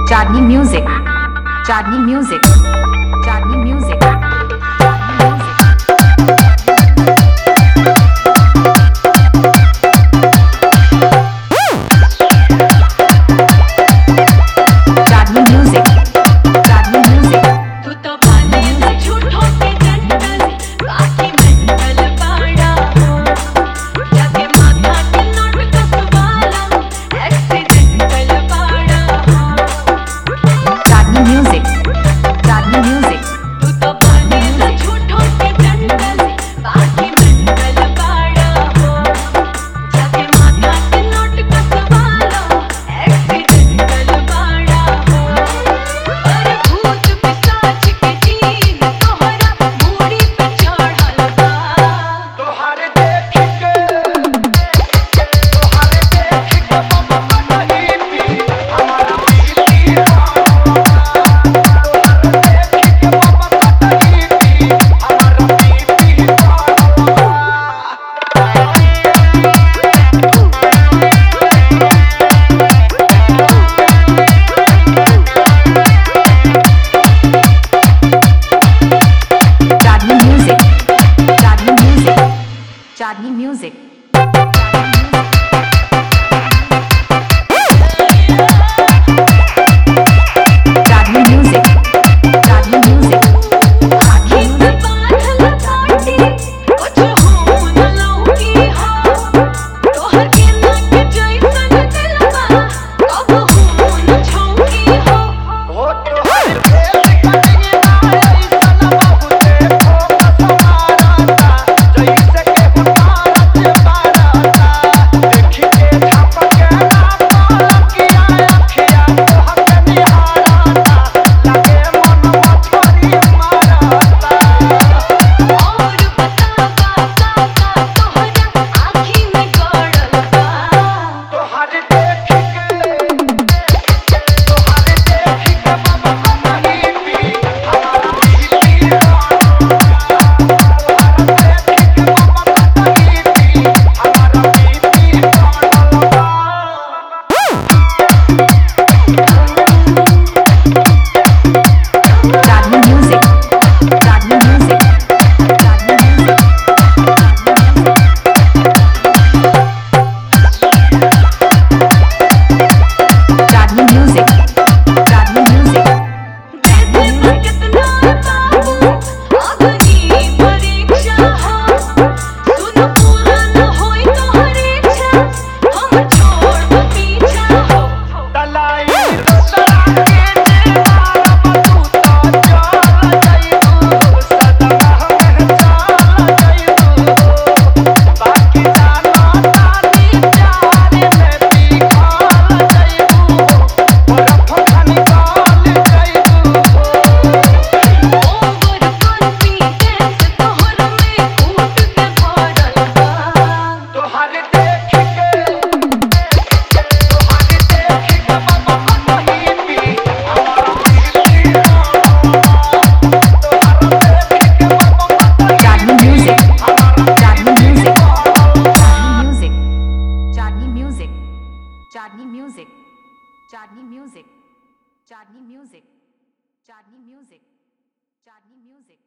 Chadni Music. Chadni Music. Chadni Music. Chadni Music. Chadni Music. तू तो बाने से झूठों के जंगल बाकी मेंटल पाड़ा हो जाके माथा के नोट कसवाला एक्सीडेंटल पाड़ा हो Chadni Music. Chadni Music. तू तो बाने से झूठों के जंगल बाकी मेंटल पाड़ा हो जाके माथा के नोट कसवाला एक्सीडेंटल पाड़ा हो अरे भूत पिशाच के जीन तोहरा मूड़ी पे चढ़ल बा तोहारे देख के बाबा नहीं पी हमारा BP Chadni Music. Chadni Music. Chadni Music. Chadni Music. Chadni Music. आँखी में बादल काटी कुछ हो न लौकी हो तोहर के नाक जैसन दिलवा कब हो न छौकी हो ओ तोहारे फेस कटिंग ना ऐसा बहुते फोकस मारता जैसे के हुतारत बारता देखी के झपके ना पलकिया अखिया तोहर के निहारता लगे मन मछरी मारता और बतावा काका तोहरा आँखी में गड़ल बा तोहारे देख के बाबा नहीं पी हमारा BP Chadni Music. Chadni Music. Chadni Music. Chadni Music. Chadni Music. देते कितना बाबू अग्नि परीक्षा हो सुन पूरा न होई तोहर इच्छा हम छोड़ दो पीछा हो तलाई रोसरा के जे मारब तू तो चल जाइबू सदा में चल जाइबू बाकी जानो तानी प्यार में पिघल जाइबू बर्फ खानी गल जाइबू ओवर कॉन्फिडेंस तोहर में कूट के भरल बा तोहारे देख के बाबा नहीं पी हमारा BP Chadni Music. Chadni Music. Chadni Music. Chadni Music. Chadni Music. Chadni Music. Chadni Music. Chadni Music. Chadni Music.